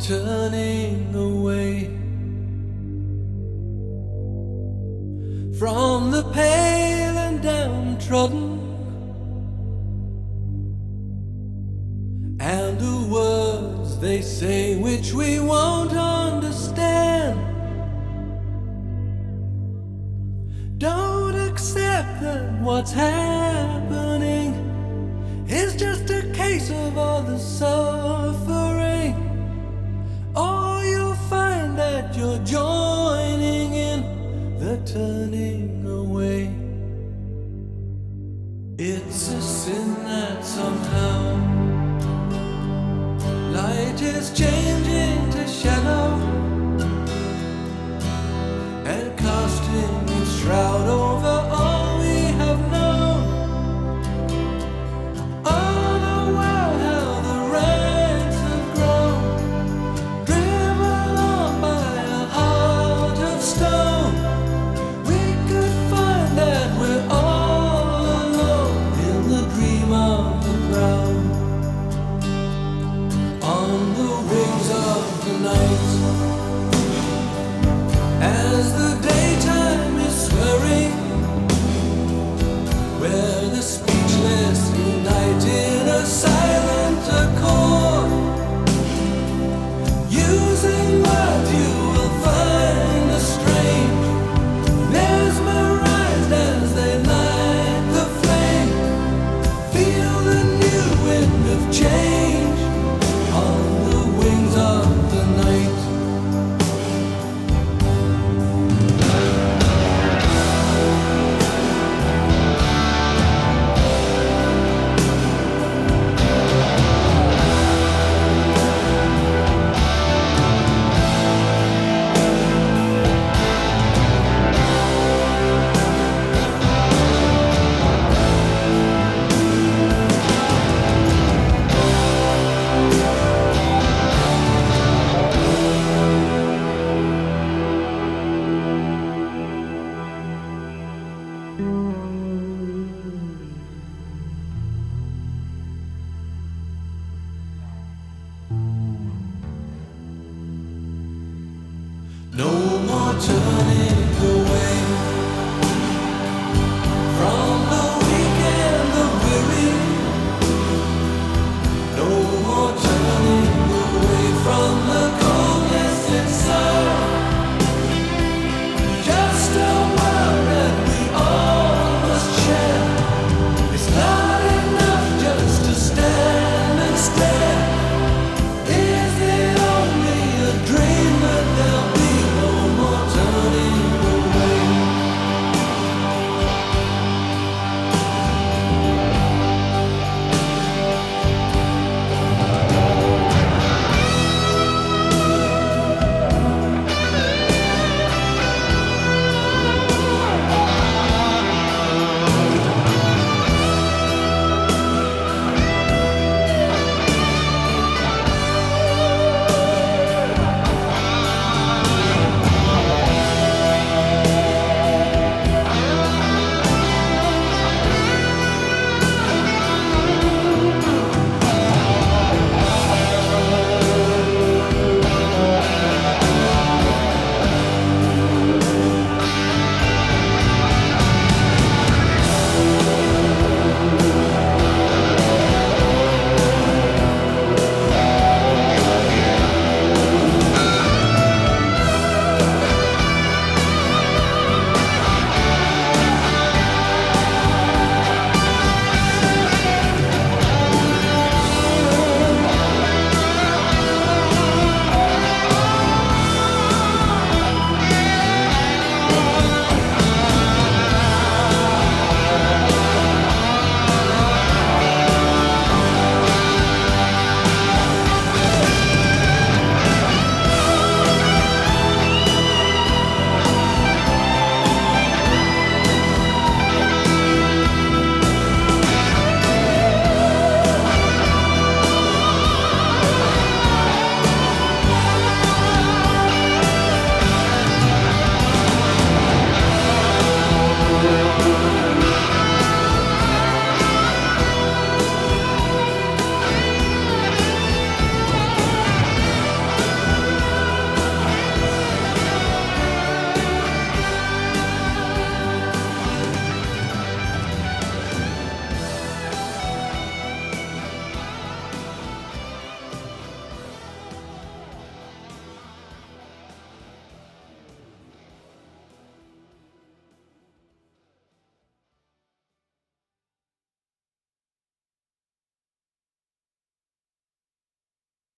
turning away from the pale and downtrodden, and the words they say which we won't understand. Don't accept that what's happening is just a case of all the suffering, or you'll find that you're joining in the turning away. It's a sin that somehow light is changing to shadow and casting its shroud over all we have known. Oh, the world, how the ranks have grown, driven on by a heart of stone. We could find that we're all alone in the dream of the ground. On the wings of the night, as the daytime is swirling, where the speechless unite in a silent accord, using words you will find a strange, mesmerized as they light the flame. Feel the new wind of change on the wings of the night. No more turning